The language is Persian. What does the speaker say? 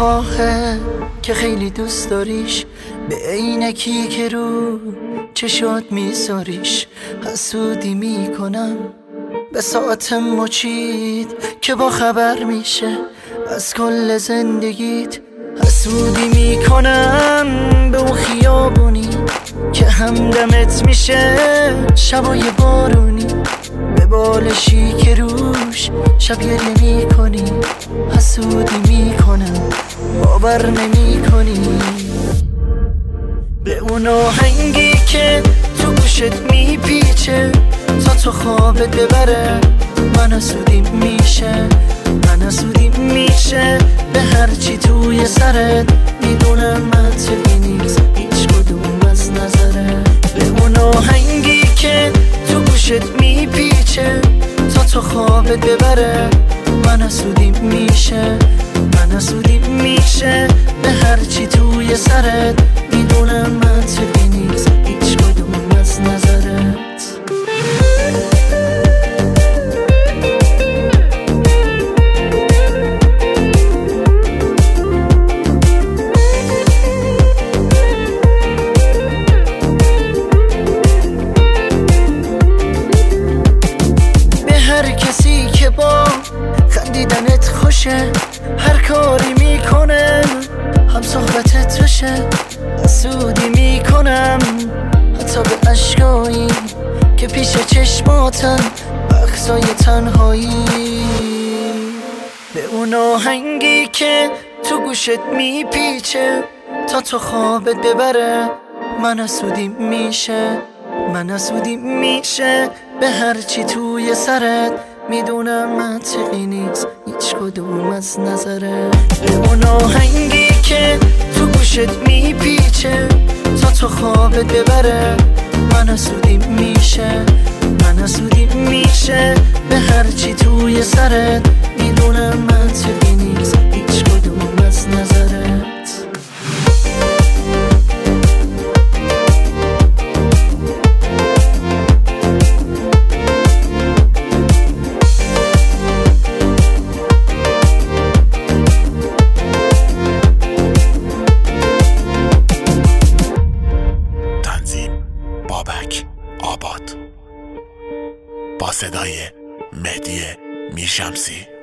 نگاهه که خیلی دوست داریش، به عینکی که رو چشات میذاریش. حسودی میکنم به ساعت مچید که با خبر میشه از کل زندگیت. حسودی میکنم به اون خیابونی که همدمت میشه شبای بارونی، به بالشی که روش شب گریه میکنی. حسودی میکنم باور نمیکنی به اون آهنگی که تو گوشت میپیچه تا تو خوابت ببره. من حسودی میشه، من حسودی میشه به هرچی توی سرت. میدونم منطقی نیست هیچ کدوم از نظره. به اون آهنگی که تو گوشت میپیچه تا تو خوابت ببره. من حسودی میشه، من حسودی میشه به هرچی توی سرت. میدونم منطقی نیست هیچ کدوم از نظرت. هر کسی که با خندیدنت خوشه، هر کاری میکنه هم صحبتت بشه. حسودی میکنم حتی به عشقایی که پیش چشماتن بخشای تنهایی. به اون آهنگی که تو گوشت میپیچه تا تو خوابت ببره. من حسودی میشه، من حسودی میشه به هرچی توی سرت. میدونم منطقی نیست هیچ کدوم از نظره. به اون آهنگی که تو گوشت میپیچه تا تو خوابت ببره. من حسودی میشه، من حسودی میشه به هرچی توی سرت. میدونم منطقی نیست هیچ کدوم از نظرت. بابک آباد با صدای مهدی میرشمسی.